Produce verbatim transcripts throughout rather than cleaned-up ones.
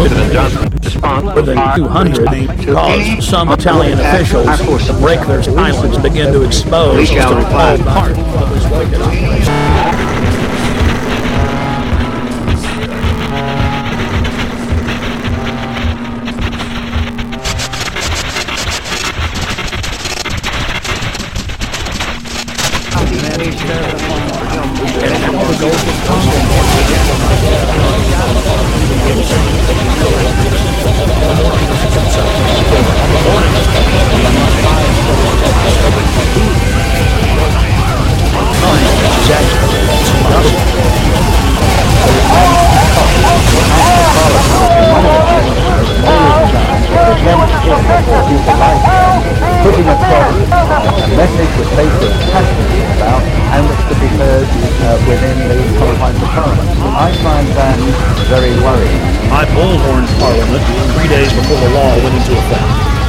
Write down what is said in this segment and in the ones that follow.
More than two hundred caused some Italian officials to break their silence and begin to expose the whole part of this wicked operation. Putting across a message that they feel passionate about and which could be heard uh, within the confines of Parliament. I find that very worrying. I bullhorned Parliament three days before the law went into effect.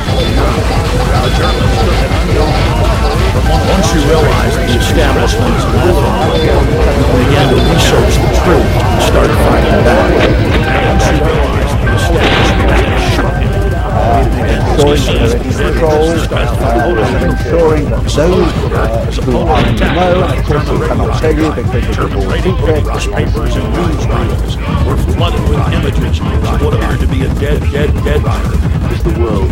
Once you realize the establishment is laughing, you begin to research the truth and start fighting back. Once you realize the establishment is shocking, control, uh, ensuring that those uh, who are in the know, and of course we cannot tell you because it is all secret. Newspapers and news rivals were flooded with images of what appeared to be a dead, dead, dead body. Is the world